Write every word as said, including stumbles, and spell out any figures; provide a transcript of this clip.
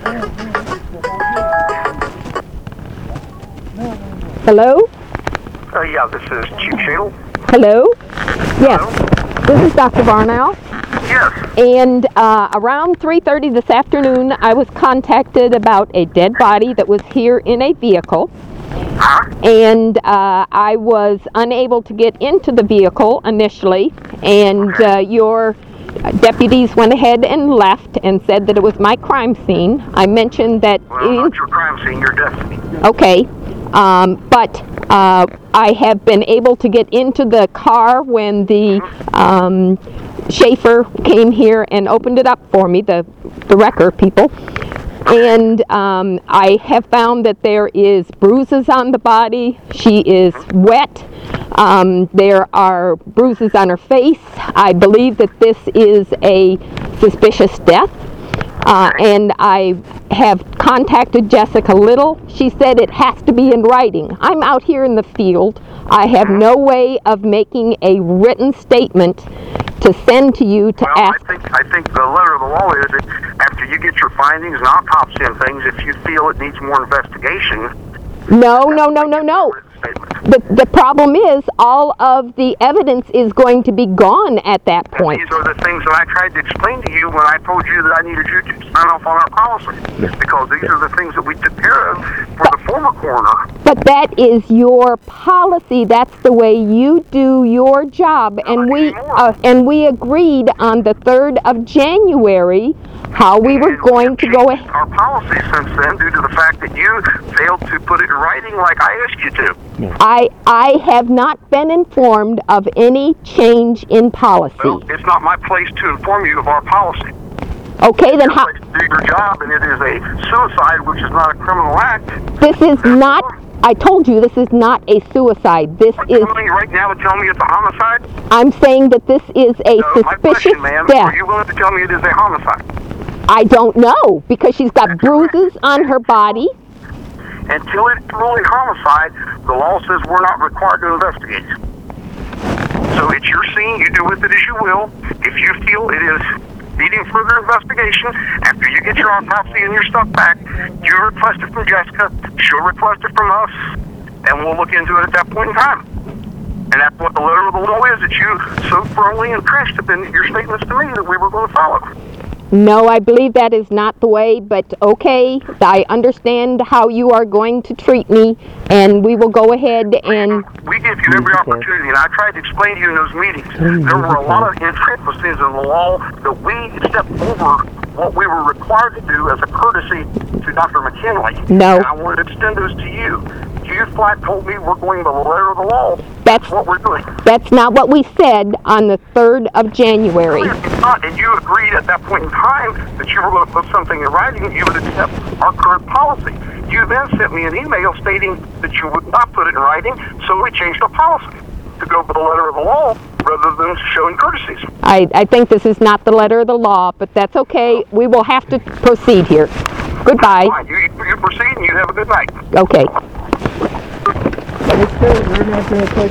Hello? Uh, yeah, this is Chief Shadle. Hello? Yes. Hello? This is Doctor Varnow. Yes. And uh, around three thirty this afternoon, I was contacted about a dead body that was here in a vehicle. Huh? And uh, I was unable to get into the vehicle initially, and uh, your deputies went ahead and left and said that it was my crime scene. I mentioned that... Well, in, not your crime scene, your destiny. Okay. Um, but uh, I have been able to get into the car when the um, Schaefer came here and opened it up for me, the, the wrecker people. And um, I have found that there is bruises on the body. She is wet. Um, there are bruises on her face. I believe that this is a suspicious death. Uh, and I have contacted Jessica Little. She said it has to be in writing. I'm out here in the field. I have no way of making a written statement to send to you to well, ask. I think, I think the letter of the law is that after you get your findings and autopsy and things, if you feel it needs more investigation... No, no, no, no, no. The, the problem is all of the evidence is going to be gone at that point. And these are the things that I tried to explain to you when I told you that I needed you to sign off on our policy. Because these are the things that we took care of for the former coroner. But that is your policy. That's the way you do your job. And we uh, and we agreed on the third of January how we were going to go ahead. Our policy since then due to the fact that you failed to put it in writing like I asked you to. I I have not been informed of any change in policy. Well, it's not my place to inform you of our policy. Okay, then how? Do your job, and it is a suicide, which is not a criminal act. This is not. I told you this is not a suicide. This Are you is. willing right now to tell me it's a homicide? I'm saying that this is a No, my suspicious question, ma'am, death. are you willing to tell me it is a homicide? I don't know because she's got bruises on her body. Until it's really homicide, the law says we're not required to investigate. So it's your scene. You do with it as you will. If you feel it is needing further investigation, after you get your autopsy and your stuff back, you request it from Jessica, she'll request it from us, and we'll look into it at that point in time. And that's what the letter of the law is that you so firmly entrenched in your statements to me that we were going to follow. No, I believe that is not the way, but okay, I understand how you are going to treat me, and we will go ahead and... We give you every opportunity, and I tried to explain to you in those meetings. There were a lot of intricacies in the law that we stepped over what we were required to do as a courtesy to Doctor McKinley. No. And I wanted to extend those to you. You flat told me we're going by the letter of the law. That's what we're doing. That's not what we said on the third of January. It's not, and you agreed at that point in time that you were going to put something in writing, you would accept our current policy. You then sent me an email stating that you would not put it in writing, so we changed our policy to go by the letter of the law rather than showing courtesies. I, I think this is not the letter of the law, but that's okay. We will have to proceed here. Goodbye. Fine. You, you proceed and you have a good night. Okay. We're not going to take